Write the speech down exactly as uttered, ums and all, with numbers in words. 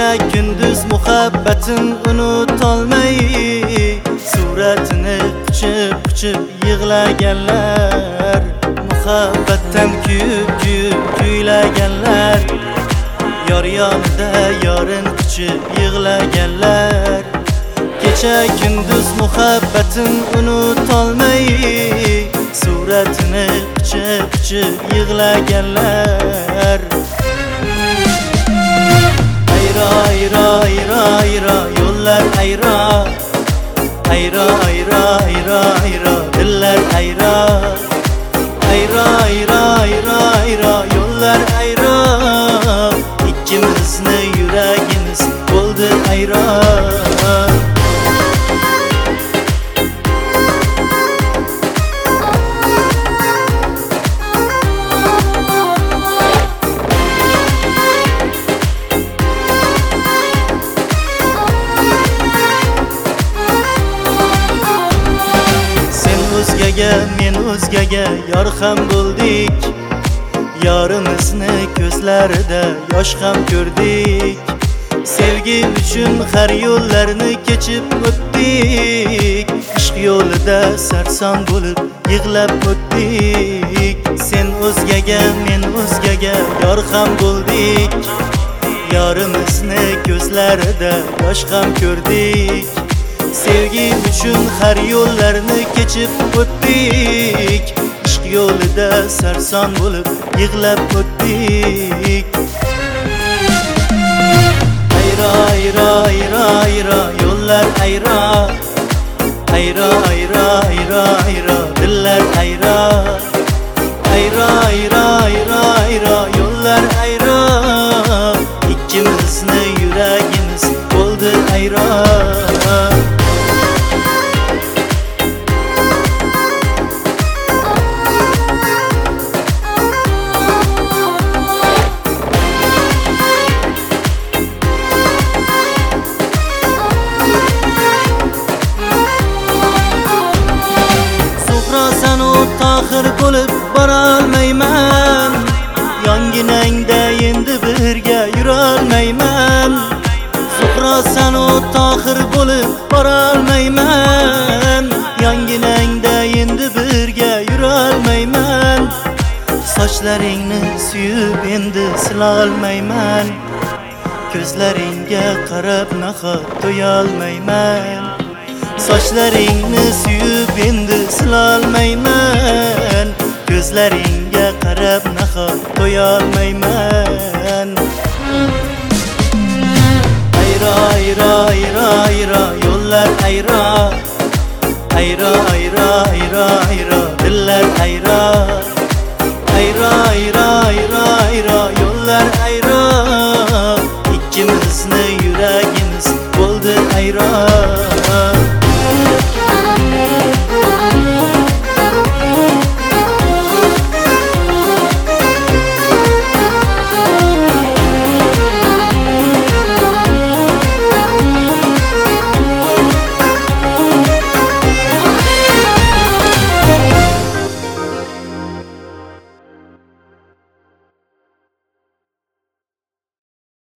Kecha gündüz muhabbatin unutolmay suratini quchib quchib yig'laganlar, muhabbatdan kuyib kuyib kuylaganlar, yor yonida yorin quchib yig'laganlar. Kecha gündüz muhabbatin unutolmay suratini quchib quchib yig'laganlar. Ayro ayro ayro ayro yo'llar ayro, ayro ayro ayro ayro dillar ayro, ayro ayro ayro ayro yo'llar ayro, ikkimizni yuragimiz bo'ldi ayro. O'zgaga men o'zgaga yor ham bo'ldik, yorimizni ko'zlarida yosh ham ko'rdik. Sevgi uchun har yo'llarni kechib o'tdik, ishq yo'lida sarson bo'lib yig'lab o'tdik. Sen o'zgaga men o'zgaga yor ham bo'ldik, yorimizni ko'zlarida yosh ham ko'rdik. Sevgi uchun har yo'llarni kechib o'tdik, ishq yo'lida sarson bo'lib yig'lab o'tdik. Ayro ayro ayro ayro yo'llar ayro, ayro ayro ayro ayro dillar ayro, ayro ayro ayro ayro yo'llar ayro, ikkimizni yuragimiz bo'ldi ayro. Tohir bo'lib borolmayman, yonginangda endi birga yurolmayman. Zuhro sen o tohir bo'lib borolmayman, yonginangda endi birga yurolmayman. Sochlaringni suyib endi silolmayman, ko'zlaringga qarab nahot to'yolmayman. Sochlaringni suyib endi silolmayman, ko'zlaringga qarab nahot to'yolmayman. Ayro ayro ayro ayro yo'llar ayro, ayro ayro ayro ayro dillar ayro, ayro ayro ayro ayro yo'llar ayro, ikkimizni yuragimiz bo'ldi ayro.